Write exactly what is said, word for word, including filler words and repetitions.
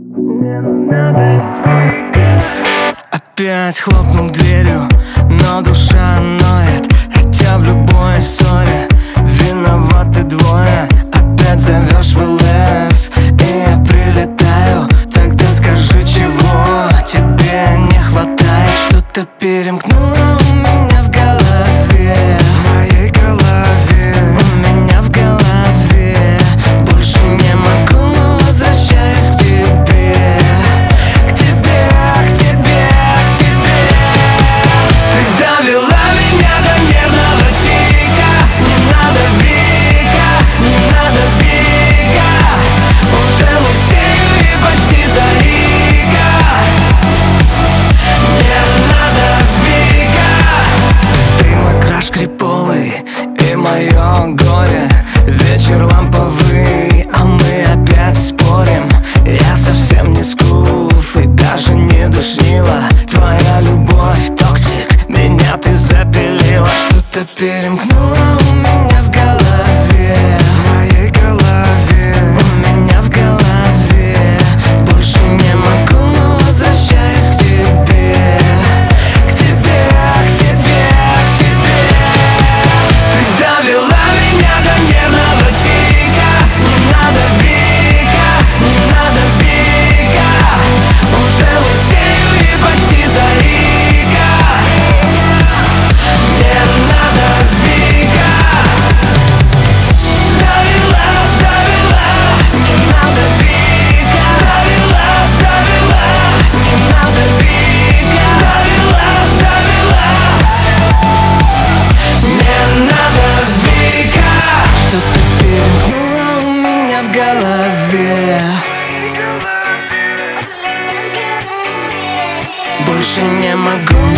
Опять хлопнул дверью, но душа ноет, хотя в любой ссоре виноваты двое. Опять зовешь в ЛС, и я прилетаю. Тогда скажи, чего тебе не хватает? Что-то перемкнуло у меня в голове. В моей голове. У меня в голове. Больше не могу, но возвращаюсь к тебе. К тебе, к тебе, к тебе. Ты довела меня до нервного тика. Не надо Вика, не надо Вика. Уже лысею и почти заика. Не надо Вика. Ты мой краш криповый и мое горе. Вечер ламповый, а мы опять спорим. Я совсем не скуф и даже не душнила. Твоя любовь токсик, меня ты запилила. Что-то перемкнуло у меня в голове. В моей голове. У меня в голове. Больше не могу, но возвращаюсь к тебе. К тебе, к тебе, к тебе. Ты довела меня до нервного тика. Не надо Вика, не надо Вика. Уже лысею и почти заика. Не надо Вика. Довела, довела. Не надо Вика. Довела, довела. Не надо Вика. Довела, довела. Не надо Вика. Что-то перемкнуло у меня в голове. Больше не могу.